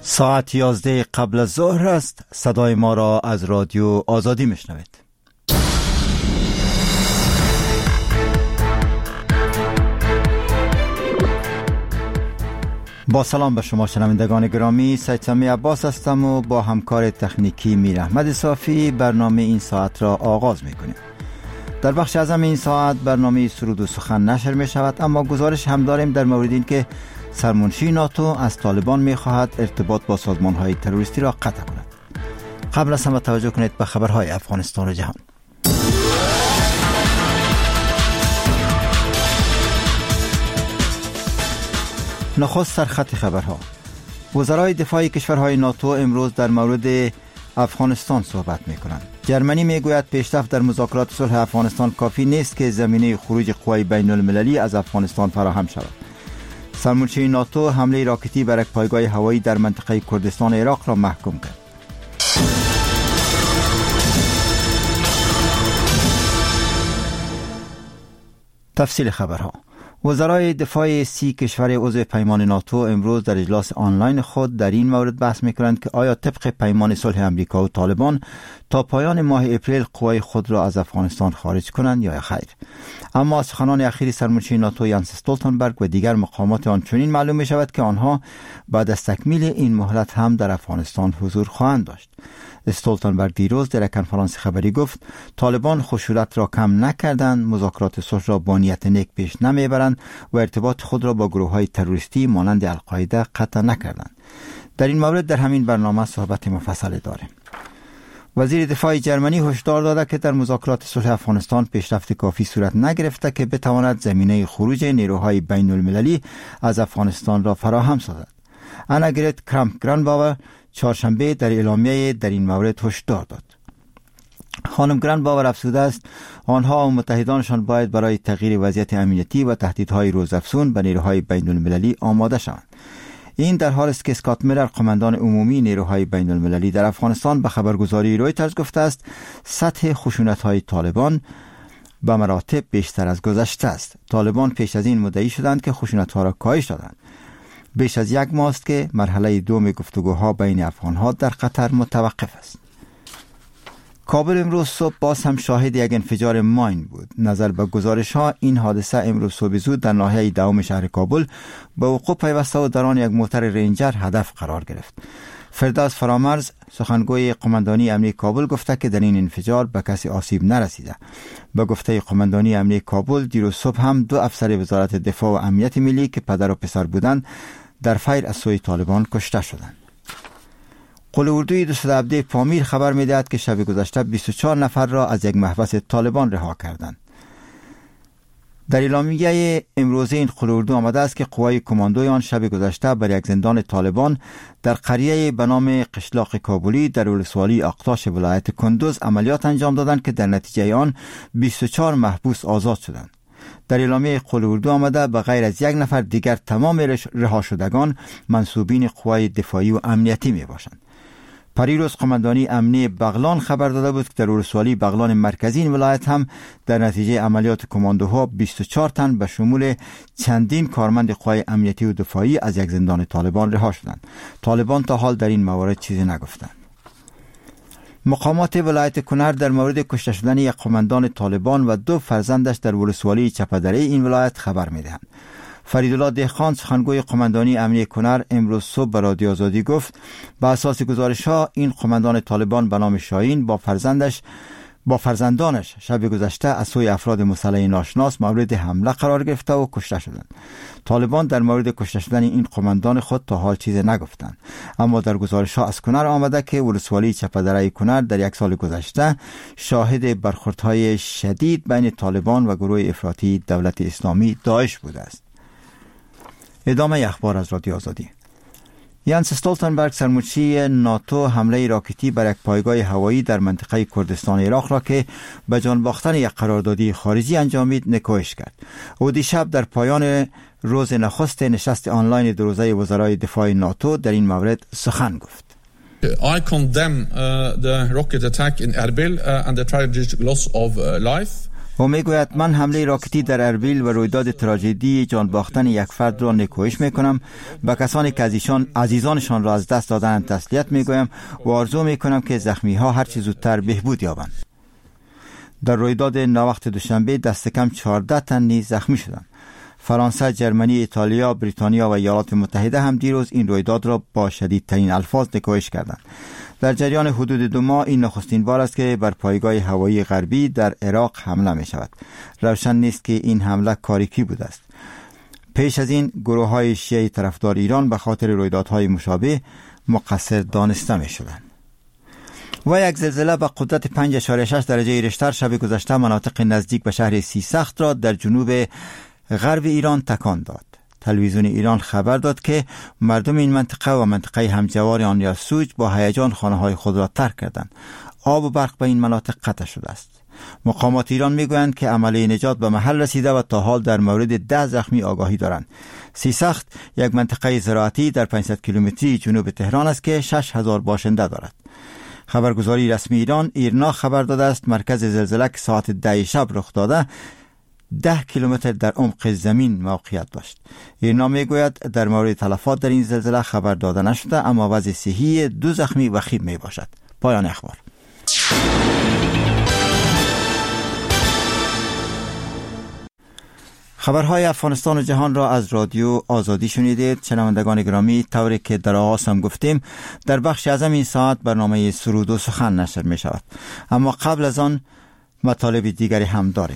ساعت 11 قبل از ظهر است. صدای ما را از رادیو آزادی میشنوید. با سلام به شما شنوندگان گرامی، سید سمی عباس هستم و با همکار تکنیکی میر احمد صافی برنامه این ساعت را آغاز میکنیم. در بخش اعظم این ساعت برنامه سرود و سخن نشر می شود، اما گزارش هم داریم در مورد این که سرمنشی ناتو از طالبان می خواهد ارتباط با سازمان های تروریستی را قطع کند. قبل از همه توجه کنید به خبرهای افغانستان و جهان. نخست سرخط خبرها. وزرای دفاع کشورهای ناتو امروز در مورد افغانستان صحبت می کنند. جرمنی می گوید پیشرفت در مذاکرات صلح افغانستان کافی نیست که زمینه خروج قوای بین المللی از افغانستان فراهم شود. سرمنشی ناتو حمله راکتی بر یک پایگاه هوایی در منطقه کردستان عراق را محکوم کرد. تفصیل خبرها. وزرای دفاع 30 کشور عضو پیمان ناتو امروز در اجلاس آنلاین خود در این مورد بحث می‌کنند که آیا طبق پیمان صلح امریکا و طالبان تا پایان ماه اپریل قوای خود را از افغانستان خارج کنند یا خیر. اما از سخنان اخیر سرمنشی ناتو یانس استولتنبرگ و دیگر مقامات آن چنین معلوم می‌شود که آنها بعد از تکمیل این مهلت هم در افغانستان حضور خواهند داشت. استولتنبرگ دیروز در کنفرانس خبری گفت طالبان خشونت را کم نکردند، مذاکرات صلح را با نیت نیک پیش نمیبرند و ارتباط خود را با گروه‌های تروریستی مانند القاعده قطع نکردند. در این مورد در همین برنامه صحبت مفصل داریم. وزیر دفاع جرمنی هشدار داده که در مذاکرات صلح افغانستان پیشرفت کافی صورت نگرفته که بتواند زمینه خروج نیروهای بین المللی از افغانستان را فراهم سازد. آناگرت کرامپ-گرانباور چهارشنبه در اعلامیه در این مورد هشدار داد. خانم گرانباور افزوده است آنها و متحدانشان باید برای تغییر وضعیت امنیتی و تهدیدهای روزافزون به نیروهای بین المللی آماده شوند. این در حالی است که اسکات میلر قماندان عمومی نیروهای بین المللی در افغانستان به خبرگزاری رویترز گفته است سطح خشونت‌های طالبان به مراتب بیشتر از گذشته است. طالبان پیش از این مدعی شدند که خشونت‌ها را کاهش دادند. بیش از یک ماه است که مرحله دوم گفتگوها بین افغان‌ها در قطر متوقف است. کابل امروز صبح باز هم شاهد یک انفجار ماین بود. نظر به گزارش‌ها این حادثه امروز صبح زود در ناحیه دوم شهر کابل به وقوع پیوسته و در آن یک موتر رنجر هدف قرار گرفت. فردوس فرامرز سخنگوی قماندانی امنیتی کابل گفته که در این انفجار به کسی آسیب نرسیده. به گفته قماندانی امنیتی کابل دیروز صبح هم 2 افسر وزارت دفاع و امنیت ملی که پدر و پسر بودند در فیر از سوی طالبان کشته شدند. قول اردوی 217 پامیر خبر می‌دهد که شب گذشته 24 نفر را از یک محبس طالبان رها کردند. در اعلامیه امروزه این قول اردو آمده است که قوای کماندوی آن شب گذشته بر یک زندان طالبان در قریه به نام قشلاق کابلی در ولسوالی اقتاش ولایت کندوز عملیات انجام دادند که در نتیجه آن 24 محبوس آزاد شدند. در اعلامیه قول اردو آمده به غیر از یک نفر دیگر تمام رها شدگان منصوبین قوای دفاعی و امنیتی می باشند. پریروز قماندانی امنی بغلان خبر داده بود که در ولسوالی بغلان مرکزی این ولایت هم در نتیجه عملیات کماندوها 24 تن به شمول چندین کارمند قوای امنیتی و دفاعی از یک زندان طالبان رها شدند. طالبان تا حال در این موارد چیزی نگفتند. مقامات ولایت کنر در مورد کشته شدن یک قماندان طالبان و 2 فرزندش در ولسوالی چپدره این ولایت خبر می‌دهند. فریدالله دهخان سخنگوی قماندانی امنیتی کنر امروز صبح به رادیو آزادی گفت به اساس گزارش‌ها این قماندان طالبان به نام شاهین با فرزندانش شب گذشته از سوی افراد مسلح ناشناس مورد حمله قرار گرفته و کشته شدند. طالبان در مورد کشته شدن این قماندان خود تا حال چیزی نگفتند، اما در گزارش‌ها از کنر آمده که ولسوالی چپدره کنر در یک سال گذشته شاهد برخوردهای شدید بین طالبان و گروه افراطی دولت اسلامی داعش بوده است. ادامه اخبار از رادیو آزادی. یانس استولتنبرگ سرمنشی ناتو حمله راکتی بر یک پایگاه هوایی در منطقه کردستان عراق را که به جان باختن یک قراردادی خارجی انجامید نکوهش کرد. او دیشب در پایان روز نخست نشست آنلاین دو روزه وزرای دفاع ناتو در این مورد سخن گفت. I condemn the rocket attack in Erbil and the tragic loss of life. و میگوید من حمله راکتی در اربیل و رویداد تراژدی جان باختن یک فرد را نیکویش میکنم. به کسانی که عزیزانشان را از دست دادن تسلیت میگویم و آرزو میکنم که زخمی ها هر چه زودتر بهبود یابند. در رویداد ناوقت دوشنبه دست کم 14 تن نیز زخمی شدند. فرانسه، جرمنی، ایتالیا، بریتانیا و ایالات متحده هم دیروز این رویداد را با شدیدترین الفاظ نیکویش کردند. در جریان حدود 2 ماه این نخستین بار است که بر پایگاه هوایی غربی در عراق حمله می شود. روشن نیست که این حمله کاری بوده است. پیش از این گروه های شیعی طرفدار ایران به خاطر رویدادهای مشابه مقصر دانسته می شدند. و یک زلزله با قدرت 5.6 درجه ریشتر شب گذشته مناطق نزدیک به شهر سیسخت را در جنوب غرب ایران تکان داد. تلویزیون ایران خبر داد که مردم این منطقه و منطقه همجوار آن یاسوج با هیجان خانه‌های خود را ترک کردند. آب و برق به این مناطق قطع شده است. مقامات ایران میگویند که عملیه نجات به محل رسیده و تا حال در مورد 10 زخمی آگاهی دارند. سیسخت یک منطقه زراعتی در 500 کیلومتری جنوب تهران است که 6000 باشنده دارد. خبرگزاری رسمی ایران ایرنا خبر داده است مرکز زلزله که ساعت 10 شب رخ داده 10 کیلومتر در عمق زمین موقعیت داشت. ایرنا میگوید در مورد تلفات در این زلزله خبر داده نشده، اما وضع صحی 2 زخمی وخیم می باشد. پایان اخبار. خبرهای افغانستان و جهان را از رادیو آزادی شنیدید. شنوندگان گرامی، طوری که در آغاز هم گفتیم در بخش اعظم این ساعت برنامه سرود و سخن نشر می شود، اما قبل از آن مطالب دیگری هم داریم.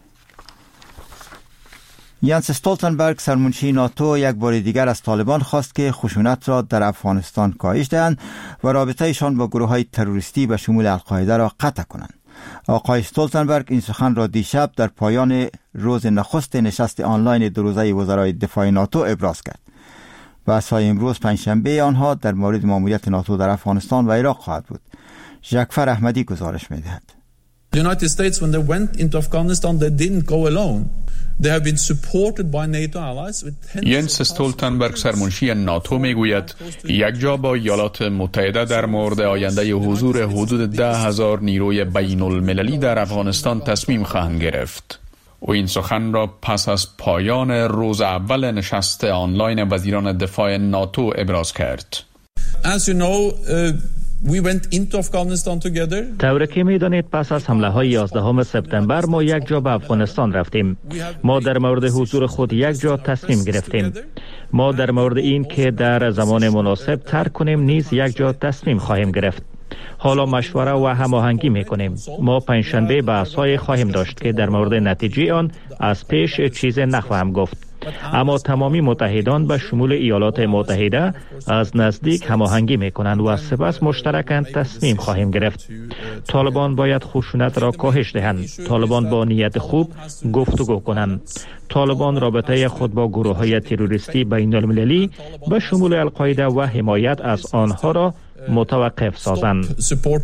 یانس استولتنبرگ سرمنشی ناتو یک بار دیگر از طالبان خواست که خشونت را در افغانستان کاهش دهند و رابطه‌شان با گروه‌های تروریستی به شمول القاعده را قطع کنند. آقای استولتنبرگ این سخن را دیشب در پایان روز نخست نشست آنلاین 2 روزه وزرای دفاع ناتو ابراز کرد. بحث‌های امروز پنجشنبه آنها در مورد ماموریت ناتو در افغانستان و عراق خواهد بود. ژاکفر احمدی گزارش می‌دهد. The United States, when they went into Afghanistan, they didn't go alone. They have been supported by NATO allies with ینس استولتنبرگ سرمنشی ناتو میگوید یک جا با ایالات متحده در مورد آینده حضور حدود 10,000 نیروی بین المللی در افغانستان تصمیم خواهند گرفت. او این سخن را پس از پایان روز اول نشست آنلاین وزیران دفاع ناتو ابراز کرد. As you know, we went into Afghanistan together. طوری که می‌دانید پس از حمله‌های 11 سپتامبر ما یک جا به افغانستان رفتیم. ما در مورد حضور خود یک جا تصمیم گرفتیم. ما در مورد این که در زمان مناسب ترک کنیم نیز یک جا تصمیم خواهیم گرفت. حالا مشوره و هماهنگی می‌کنیم. ما پنجشنبه بحث‌های خواهیم داشت که در مورد نتیجه آن از پیش چیز نخواهم گفت. اما تمامی متحدان به شمول ایالات متحده از نزدیک هماهنگی میکنند و سپس مشترکاً تصمیم خواهیم گرفت. طالبان باید خشونت را کاهش دهند. طالبان با نیت خوب گفتگو کنند. طالبان رابطه خود با گروه‌های تروریستی بین المللی به شمول القاعده و حمایت از آنها را متوقف سازند.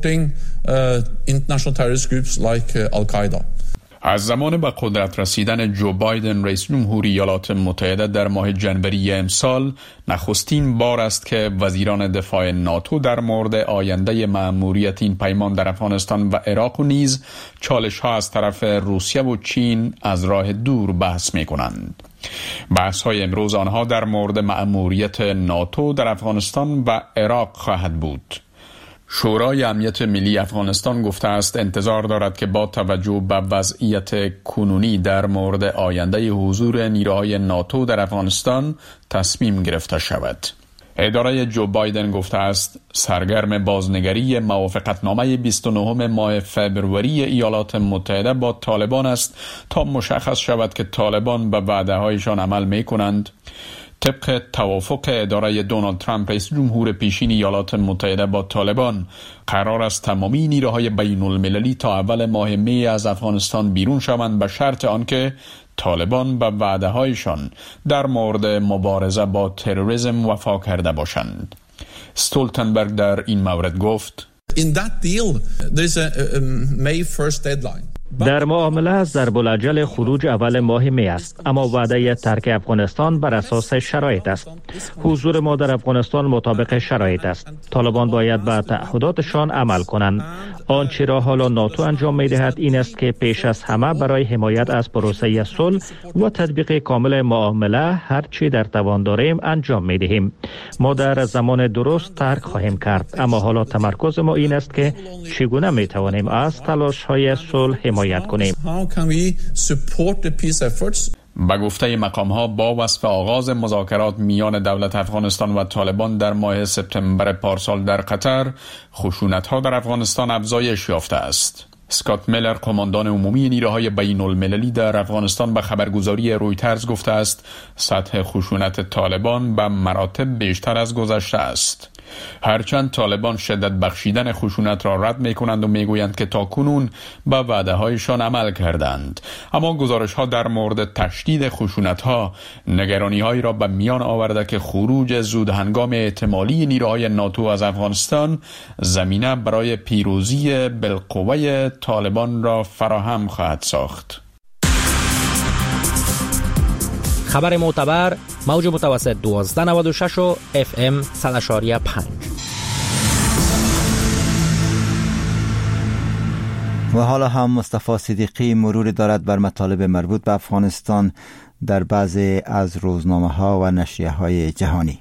از زمان به قدرت رسیدن جو بایدن رئیس جمهوری ایالات متحده در ماه جنوری امسال نخستین بار است که وزیران دفاع ناتو در مورد آینده مأموریت این پیمان در افغانستان و عراق و نیز چالش‌ها از طرف روسیه و چین از راه دور بحث می‌کنند. بحث‌های امروز آنها در مورد مأموریت ناتو در افغانستان و عراق خواهد بود. شورای امنیت ملی افغانستان گفته است انتظار دارد که با توجه به وضعیت کنونی در مورد آینده حضور نیروهای ناتو در افغانستان تصمیم گرفته شود. اداره جو بایدن گفته است سرگرم بازنگری موافقتنامه 29 ماه فوریه ایالات متحده با طالبان است تا مشخص شود که طالبان به وعده‌هایشان عمل می‌کنند. طبق توافق اداره دونالد ترامپ رئیس جمهور پیشین ایالات متحده با طالبان قرار است تمامی نیروهای بین المللی تا اول ماه می از افغانستان بیرون شوند به شرط آنکه طالبان به وعده‌هایشان در مورد مبارزه با تروریسم وفا کرده باشند. استولتنبرگ در این مورد گفت In that deal there is a May 1st deadline. در معامله ضرب الاجل خروج اول ماه می است، اما وعده ترک افغانستان بر اساس شرایط است. حضور ما در افغانستان مطابق شرایط است. طالبان باید به تعهداتشان عمل کنند. آنچه را حالا ناتو انجام می دهد این است که پیش از همه برای حمایت از پروسه صلح و تطبیق کامل معامله هر چی در توان داریم انجام می دهیم. ما در زمان درست ترک خواهیم کرد، اما حالا تمرکز ما این است که چگونه می توانیم از تلاش های صلح حمایت کنیم. به گفته مقام‌ها با وصف آغاز مذاکرات میان دولت افغانستان و طالبان در ماه سپتامبر پارسال در قطر، خشونت‌ها در افغانستان افزایش یافته است. اسکات میلر، قماندان عمومی نیروهای بین المللی در افغانستان، به خبرگزاری رویترز گفته است سطح خشونت طالبان به مراتب بیشتر از گذشته است. هرچند طالبان شدت بخشیدن خشونت را رد می کنند و می گویند که تاکنون به وعده هایشان عمل کردند، اما گزارش ها در مورد تشدید خشونت ها نگرانی هایی را به میان آورده که خروج زود هنگام احتمالی نیروهای ناتو از افغانستان زمینه برای پیروزی بالقوه طالبان را فراهم خواهد ساخت. خبر معتبر، موج متوسط 1296 و FM 100.5. و حالا هم مصطفی صدیقی مرور دارد بر مطالب مربوط به افغانستان در بعضی از روزنامه‌ها و نشریه‌های جهانی.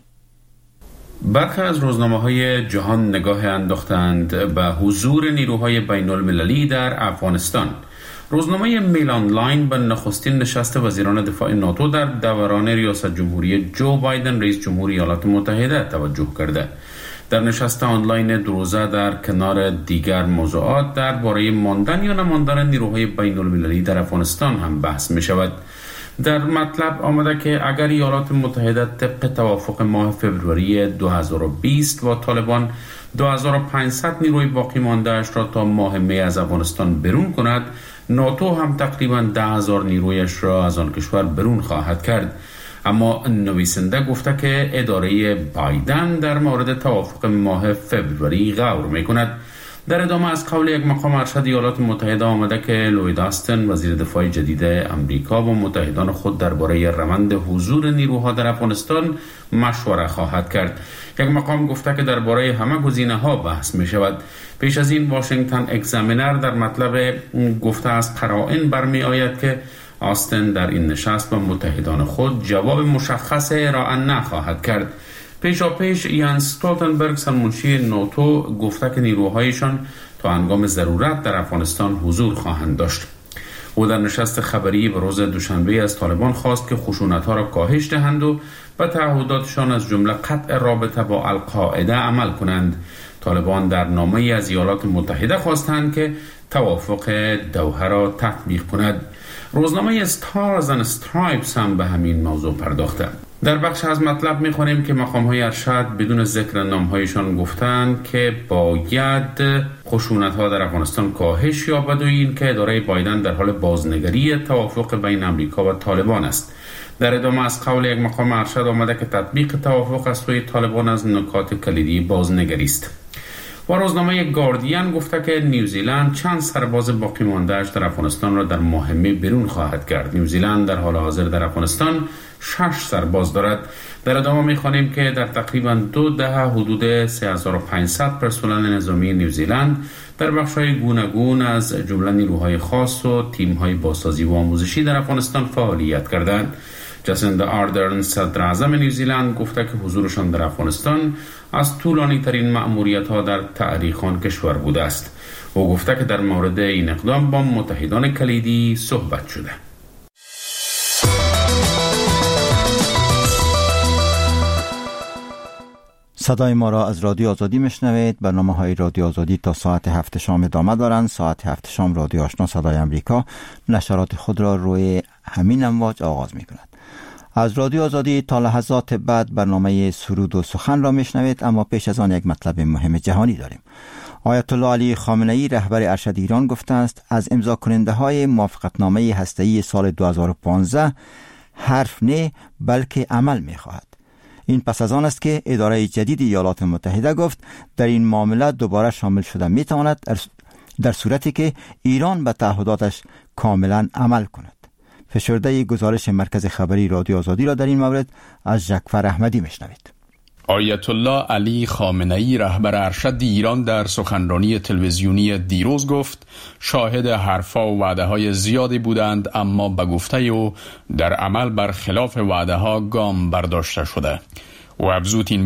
برخی از روزنامه‌های جهان نگاه انداختند به حضور نیروهای بین المللی در افغانستان. روزنامه میل آنلاین به نخستین نشست وزیران دفاع ناتو در دوران ریاست جمهوری جو بایدن رئیس جمهور ایالات متحده توجه کرده. در نشست آنلاین دروزه در کنار دیگر موضوعات درباره ماندن یا نماندن نیروهای بین المللی در افغانستان هم بحث می شود. در مطلب آمده که اگر ایالات متحده طبق توافق ماه فوریه 2020 و طالبان 2500 نیروی باقی مانده اش را تا ماه می از افغانستان برون کند، ناتو هم تقریباً 10,000 نیرویش را از آن کشور برون خواهد کرد. اما نویسنده گفته که اداره بایدن در مورد توافق ماه فوریه غور می کند. در ادامه از قول یک مقام ارشد ایالات متحده آمده که لوید آستن وزیر دفاع جدید امریکا با متحدان خود درباره روند حضور نیروها در افغانستان مشوره خواهد کرد. یک مقام گفته که درباره همه گزینه‌ها بحث می شود. پیش از این واشنگتن اگزامینر در مطلب گفته از قرائن برمی آید که آستن در این نشست با متحدان خود جواب مشخص ارائه نخواهد کرد. پیش یانس استولتنبرگ سرمنشی ناتو گفته که نیروهایشان تا هنگام ضرورت در افغانستان حضور خواهند داشت. او در نشست خبری به روز دوشنبه از طالبان خواست که خشونت‌ها را کاهش دهند و به تعهداتشان از جمله قطع رابطه با القاعده عمل کنند. طالبان در نامه از ایالات متحده خواستند که توافق دوحه را تطبیق کند. روزنامه استارز اند استرایپس هم به همین موضوع پرداخته. در بخش از مطلب می‌خوانیم که مقام‌های ارشد بدون ذکر نام‌هایشان گفتند که باید خشونت‌ها در افغانستان کاهش یابد و این که اداره بایدن در حال بازنگری توافق بین امریکا و طالبان است. در ادامه از قول یک مقام ارشد آمده که تطبیق توافق از سوی طالبان از نکات کلیدی بازنگری است. و روزنامه گاردین گفته که نیوزیلند چند سرباز باقی مانده‌اش در افغانستان را در ماه می برون خواهد کرد. نیوزیلند در حال حاضر در افغانستان 6 سرباز دارد. در ادامه می‌خوانیم که در تقریباً 2 دهه حدود 3500 پرسنل نظامی نیوزیلند در بخش‌های گوناگون از جمله نیروهای خاص و تیم‌های بازسازی و آموزشی در افغانستان فعالیت کردند. جاسیندا آردرن صدر اعظم نیوزیلند گفته که حضورشان در افغانستان از طولانی ترین مأموریت‌ها در تاریخ آن کشور بوده است. او گفته که در مورد این اقدام با متحدان کلیدی صحبت شده. صدای ما را از رادیو آزادی میشنوید. برنامه‌های رادیو آزادی تا ساعت 7 شام ادامه دارند. ساعت 7 شام رادیو آشنا صدای امریکا نشرات خود را روی همین امواج آغاز می‌کند. از رادیو آزادی تا لحظات بعد برنامه سرود و سخن را میشنوید، اما پیش از آن یک مطلب مهم جهانی داریم. آیت الله علی خامنه‌ای رهبر ارشد ایران گفته است از امضا کننده های موافقتنامه هسته‌ای سال 2015 حرف نه بلکه عمل می‌خواهد. این پس از آن است که اداره جدید ایالات متحده گفت در این معامله دوباره شامل شده میتواند در صورتی که ایران به تعهداتش کاملا عمل کند. فشرده گزارش مرکز خبری رادیو آزادی را در این مورد از جعفر احمدی میشنوید. آیت الله علی خامنه‌ای رهبر ارشد ایران در سخنرانی تلویزیونی دیروز گفت شاهد حرفا و وعده‌های زیادی بودند، اما به گفته او در عمل برخلاف وعده‌ها گام برداشته شده. و افزود این